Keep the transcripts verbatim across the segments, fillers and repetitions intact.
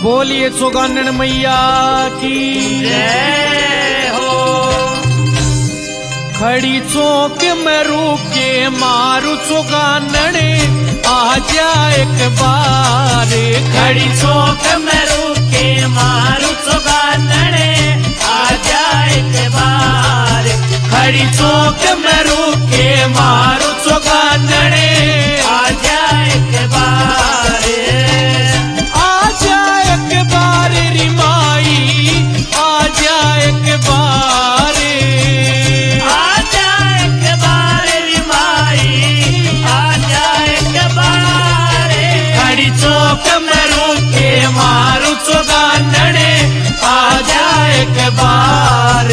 बोलिए चौगानन मैया की जय हो। खड़ी चौक में रुके मारू चौगानन आजा एक बार। खड़ी चौक में रुके मारू चौगानन आजा एक बार। खड़ी चौक में रुके मारू चौगानन आजा एक बार। आजा एक बार री माई आजा एक बार। आजा एक बार रे माई आजा एक बार। खड़ी चौक में रुके मारू चौगानन आजा एक बार।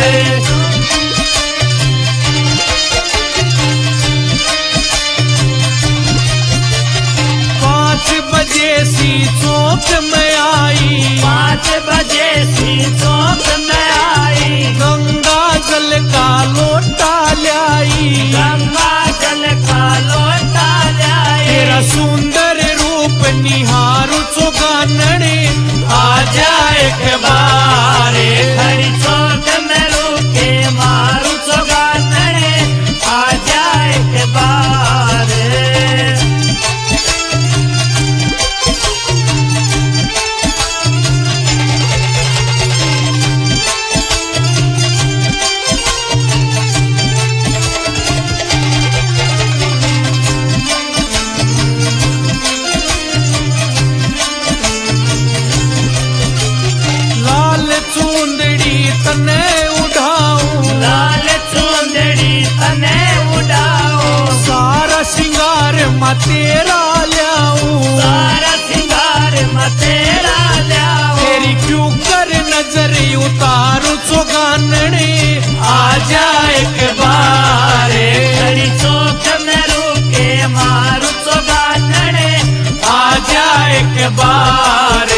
पाँच बजे सी चौक में आई। पाँच बजे सी चौक में आई। गंगा जल का लोटा लाई। गंगा जल का लोटा लाई। तेरा सुंदर रूप निहारू चौगानन आजा एक बार। खड़ी चौक में रुके मारू चौगानन आजा एक बार। लाल चूंदड़ी तने उठाऊं। लाल चुंदड़ी तने उड़ाओ। सारा सिंगार मैं तेरा ल्याऊं। सारा सिंगार मैं तेरा ल्याओ। तेरी क्यों कर नजर उतारू चौगानन आजा एक बार। खड़ी चौक में रुके मारू चौगानन आजा एक बार।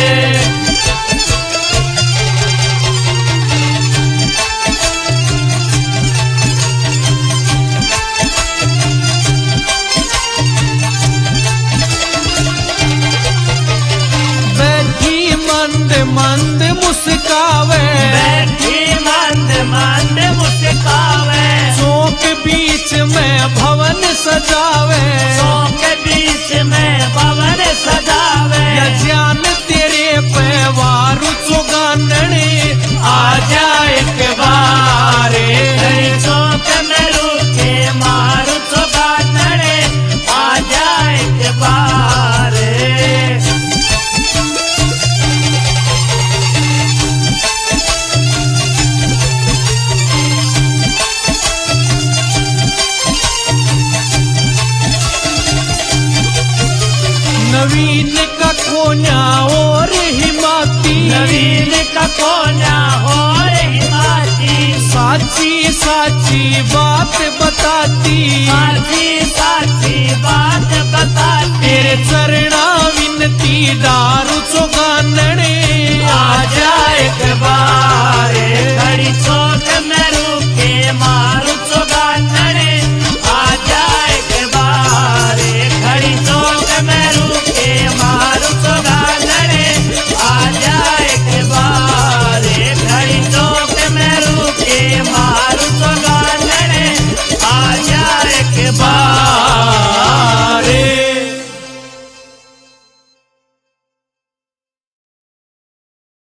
बैठी मंद मंद मुस्कावे। बैठी मंद मंद मुस्कावे। चौक बीच में भवन सजावे। चौक बीच में भवन सजावे। या जान तेरे पे वारू चौगानन आजा एक बार। खड़ी चौक में रुके मारू चौगानन आजा एक बार। नवीन का कोन्या और हिमाती। नवीन का कोना हो हिमाती। साची साची बात बताती। साची साची बात बताती। तेरे चरणा